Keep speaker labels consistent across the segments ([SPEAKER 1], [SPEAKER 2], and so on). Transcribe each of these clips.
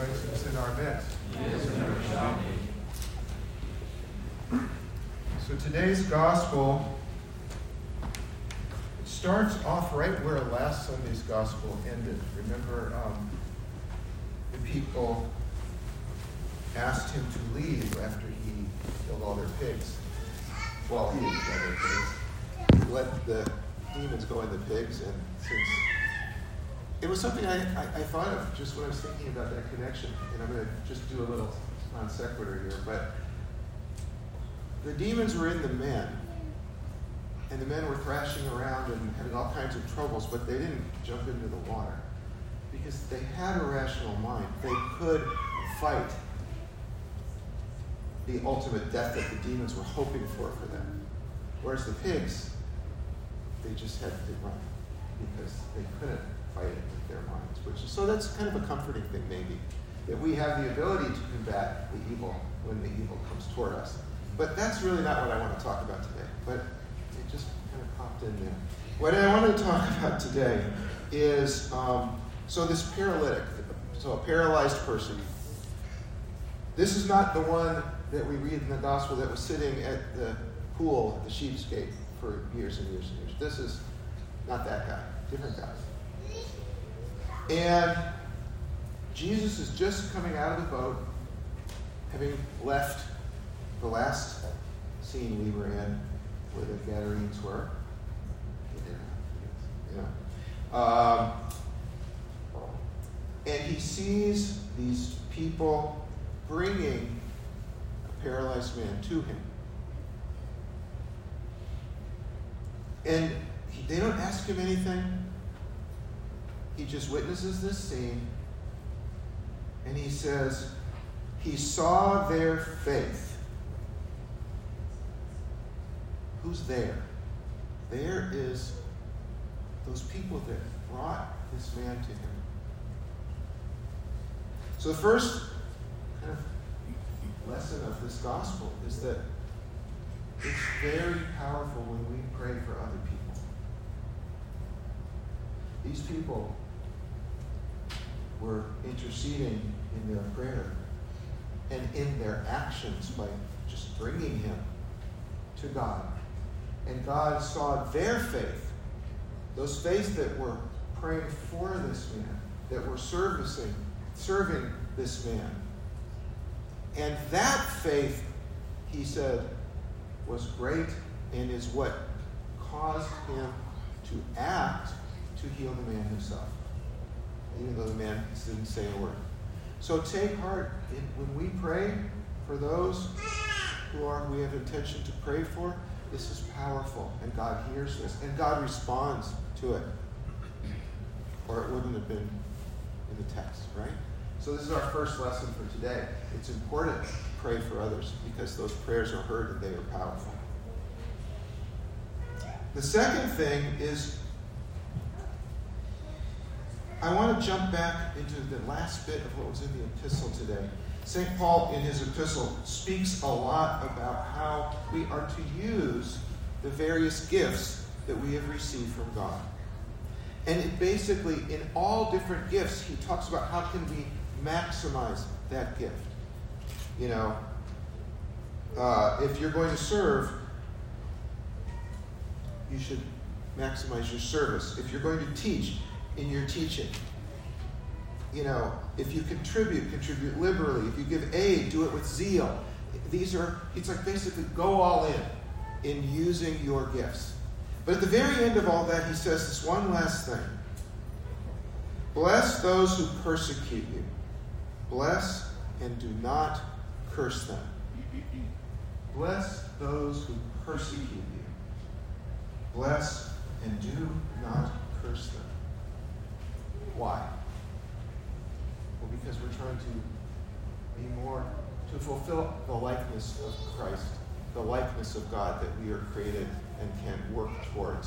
[SPEAKER 1] presence in our midst. So today's gospel starts off right where last Sunday's gospel ended. Remember, the people asked him to leave after he killed all their pigs. Well, he didn't kill their pigs. He let the demons go in the pigs, and since it was something I thought of just when I was thinking about that connection, and I'm going to just do a little non sequitur here, but the demons were in the men, and the men were thrashing around and having all kinds of troubles, but they didn't jump into the water because they had a rational mind. They could fight the ultimate death that the demons were hoping for them. Whereas the pigs, they just had to run because they couldn't fight it with their minds. So that's kind of a comforting thing, maybe, that we have the ability to combat the evil when the evil comes toward us. But that's really not what I want to talk about today. But it just kind of popped in there. What I want to talk about today is, so this paralytic, so a paralyzed person. This is not the one that we read in the gospel that was sitting at the pool at the Sheep's Gate for years and years and years. This is not that guy, different guy. And Jesus is just coming out of the boat, having left the last scene we were in where the Gadarenes were. And he sees these people bringing a paralyzed man to him. And they don't ask him anything. He just witnesses this scene. And he says, he saw their faith. Who's there? There is those people that brought this man to him. So the first kind of lesson of this gospel is that it's very powerful when we pray for other people. These people were interceding in their prayer and in their actions by just bringing him to God. And God saw their faith, those faiths that were praying for this man, that were serving this man. And that faith, he said, was great and is what caused him to act to heal the man himself, even though the man didn't say a word. So take heart when we pray for those we have intention to pray for. This is powerful, and God hears this, and God responds to it, or it wouldn't have been in the text, right? So this is our first lesson for today. It's important to pray for others because those prayers are heard and they are powerful. The second thing is, I want to jump back into the last bit of what was in the epistle today. St. Paul, in his epistle, speaks a lot about how we are to use the various gifts that we have received from God. And it basically, in all different gifts, he talks about how can we maximize that gift. You know, if you're going to serve, you should maximize your service. If you're going to teach, in your teaching. You know, if you contribute liberally. If you give aid, do it with zeal. It's like basically go all in using your gifts. But at the very end of all that, he says this one last thing. Bless those who persecute you. Bless and do not curse them. Bless those who persecute you. Bless and do not curse them. Why? Well, because we're trying to fulfill the likeness of Christ, the likeness of God that we are created and can work towards.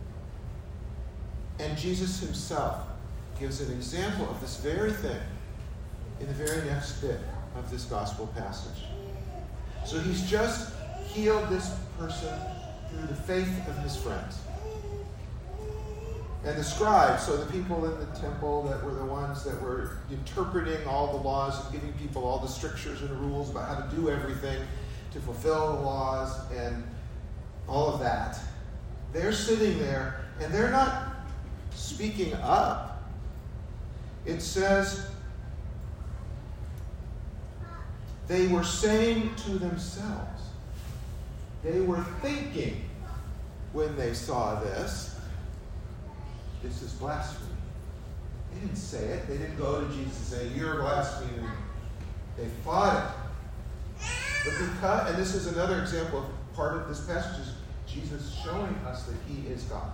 [SPEAKER 1] And Jesus himself gives an example of this very thing in the very next bit of this gospel passage. So he's just healed this person through the faith of his friends. And the scribes, so the people in the temple that were the ones that were interpreting all the laws and giving people all the strictures and rules about how to do everything to fulfill the laws and all of that. They're sitting there and they're not speaking up. It says they were saying to themselves. They were thinking when they saw this. This is blasphemy. They didn't say it. They didn't go to Jesus and say, you're blaspheming. They fought it. But because, and this is another example of part of this passage is Jesus showing us that he is God.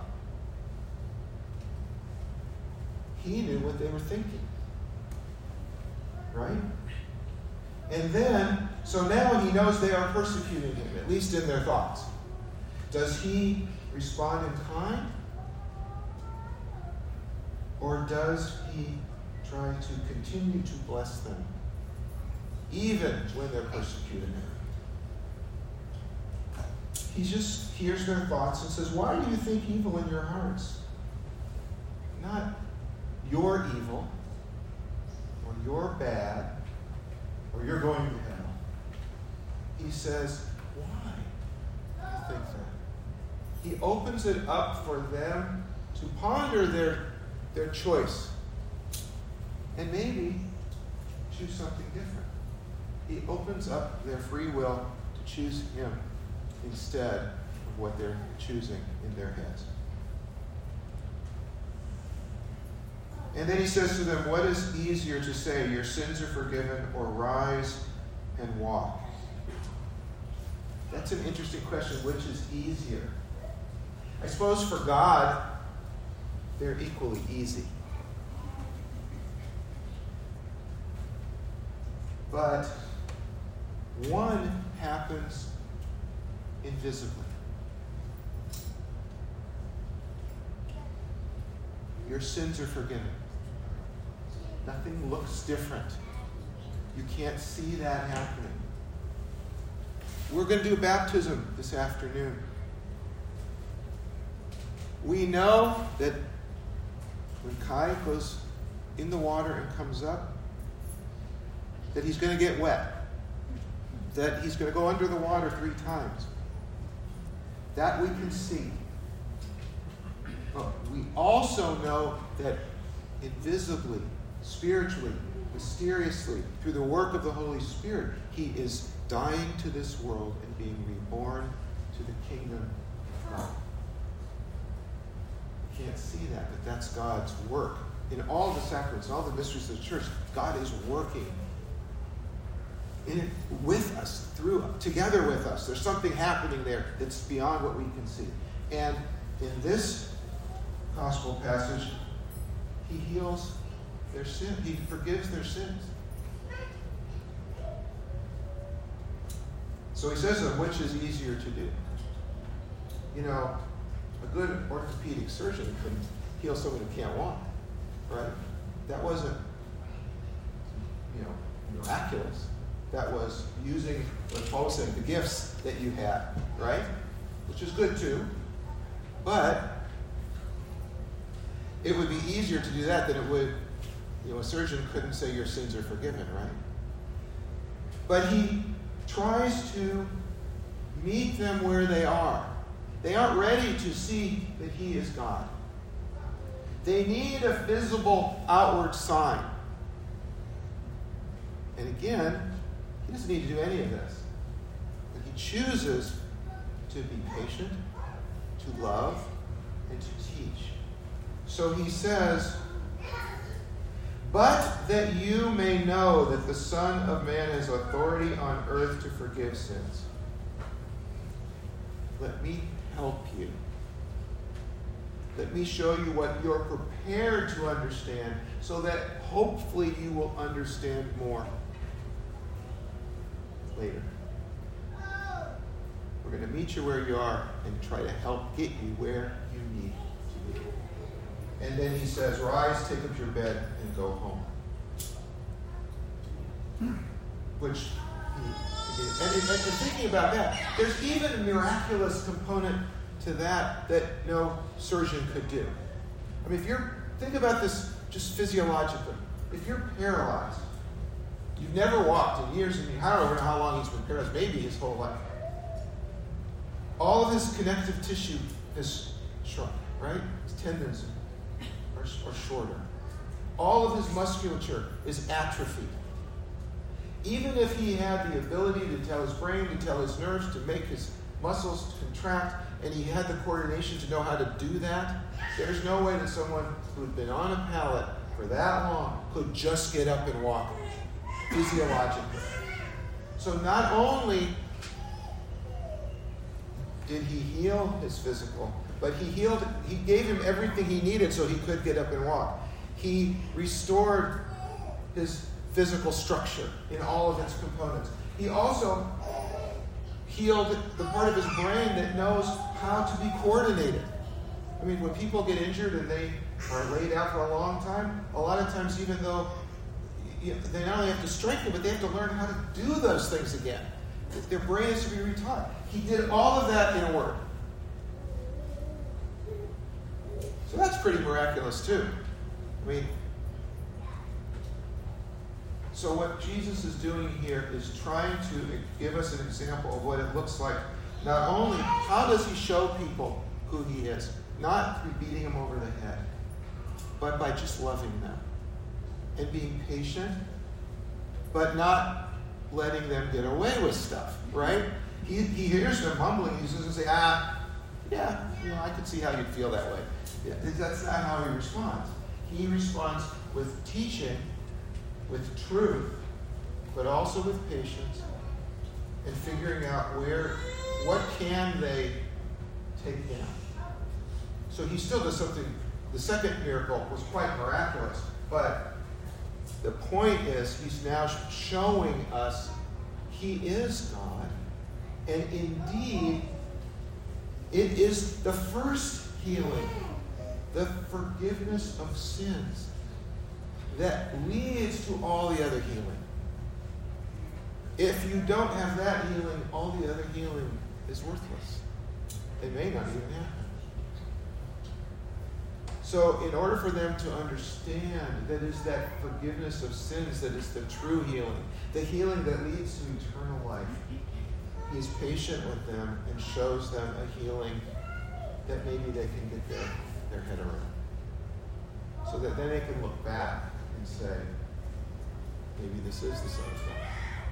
[SPEAKER 1] He knew what they were thinking. Right? And then, so now he knows they are persecuting him, at least in their thoughts. Does he respond in kind? Or does he try to continue to bless them, even when they're persecuting him? He just hears their thoughts and says, why do you think evil in your hearts? Not you're evil, or you're bad, or you're going to hell. He says, why do you think that? He opens it up for them to ponder their choice and maybe choose something different. He opens up their free will to choose him instead of what they're choosing in their heads. And then he says to them, what is easier to say, your sins are forgiven, or rise and walk? That's an interesting question. Which is easier? I suppose for God, they're equally easy. But one happens invisibly. Your sins are forgiven. Nothing looks different. You can't see that happening. We're going to do baptism this afternoon. We know that when Kai goes in the water and comes up, that he's going to get wet. That he's going to go under the water 3 times. That we can see. But we also know that invisibly, spiritually, mysteriously, through the work of the Holy Spirit, he is dying to this world and being reborn to the kingdom of God. Can't see that, but that's God's work. In all the sacraments, in all the mysteries of the church, God is working in it with us, together with us. There's something happening there that's beyond what we can see. And in this gospel passage, he heals their sin. He forgives their sins. So he says to them, which is easier to do? You know, a good orthopedic surgeon can heal someone who can't walk, right? That wasn't, miraculous. That was using, like Paul was saying, the gifts that you had, right? Which is good too. But it would be easier to do that than it would, a surgeon couldn't say your sins are forgiven, right? But he tries to meet them where they are. They aren't ready to see that he is God. They need a visible outward sign. And again, he doesn't need to do any of this. But he chooses to be patient, to love, and to teach. So he says, but that you may know that the Son of Man has authority on earth to forgive sins. Let me help you. Let me show you what you're prepared to understand so that hopefully you will understand more later. We're going to meet you where you are and try to help get you where you need to be. And then he says, rise, take up your bed, and go home. Which, and if you're thinking about that, there's even a miraculous component to that no surgeon could do. I mean, think about this just physiologically. If you're paralyzed, you've never walked in years and years, I don't know how long he's been paralyzed, maybe his whole life. All of his connective tissue has shrunk, right? His tendons are shorter. All of his musculature is atrophied. Even if he had the ability to tell his brain, to tell his nerves, to make his muscles contract, and he had the coordination to know how to do that, there's no way that someone who had been on a pallet for that long could just get up and walk physiologically. So not only did he heal his physical, but he gave him everything he needed so he could get up and walk. He restored his physical structure in all of its components. He also healed the part of his brain that knows how to be coordinated. I mean, when people get injured and they are laid out for a long time, a lot of times even though they not only have to strengthen, but they have to learn how to do those things again. Their brain is to be retaught. He did all of that in a word. So that's pretty miraculous too. I mean, so what Jesus is doing here is trying to give us an example of what it looks like. Not only how does he show people who he is, not through beating them over the head, but by just loving them and being patient, but not letting them get away with stuff, right? He hears them mumbling. He doesn't say, yeah, I could see how you'd feel that way. Yeah, that's not how he responds. He responds with teaching, with truth, but also with patience, and figuring out what can they take down. So he still does something. The second miracle was quite miraculous, but the point is he's now showing us he is God, and indeed it is the first healing, the forgiveness of sins, that leads to all the other healing. If you don't have that healing, all the other healing is worthless. It may not even happen. So in order for them to understand that is that forgiveness of sins that is the true healing, the healing that leads to eternal life, he is patient with them and shows them a healing that maybe they can get their head around. So that then they can look back and say, maybe this is the Son of God.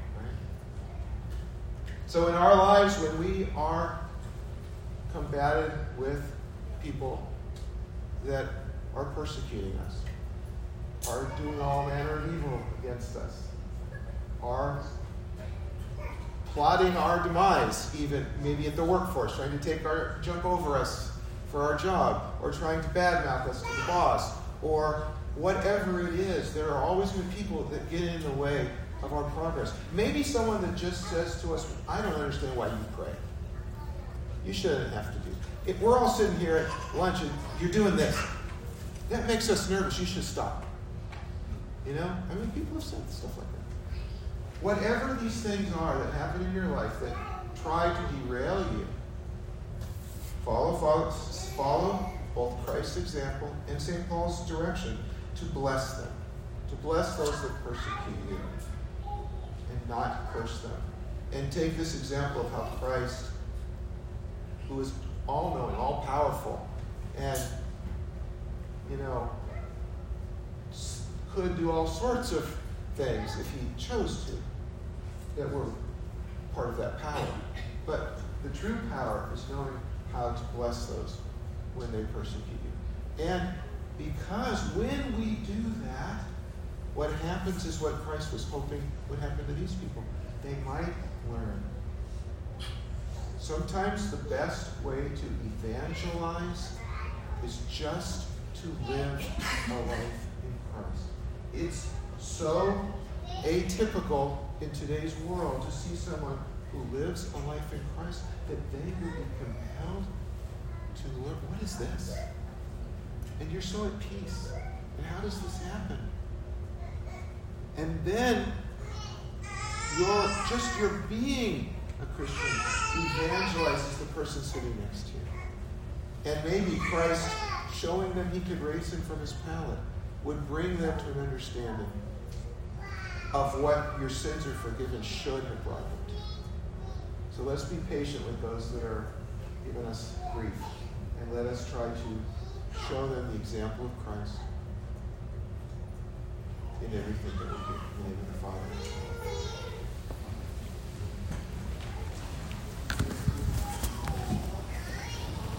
[SPEAKER 1] Right? So in our lives, when we are combated with people that are persecuting us, are doing all manner of evil against us, are plotting our demise, even maybe at the workforce, trying to jump over us for our job, or trying to badmouth us to the boss, or whatever it is, there are always going to be people that get in the way of our progress. Maybe someone that just says to us, I don't understand why you pray. You shouldn't have to do. If we're all sitting here at lunch and you're doing this, that makes us nervous. You should stop. You know? I mean, people have said stuff like that. Whatever these things are that happen in your life that try to derail you, follow both Christ's example and St. Paul's direction to bless them, to bless those that persecute you, and not curse them. And take this example of how Christ, who is all-knowing, all-powerful, and, could do all sorts of things if he chose to that were part of that power. But the true power is knowing how to bless those when they persecute you. And because when we do that, what happens is what Christ was hoping would happen to these people. They might learn. Sometimes the best way to evangelize is just to live a life in Christ. It's so atypical in today's world to see someone who lives a life in Christ that they will be compelled to learn, what is this? And you're so at peace. And how does this happen? And then your being a Christian evangelizes the person sitting next to you. And maybe Christ showing them he could raise him from his pallet, would bring them to an understanding of what your sins are forgiven should have brought them to. So let's be patient with those that are giving us grief. And let us try to show them the example of Christ in everything that we do. In the name of the Father.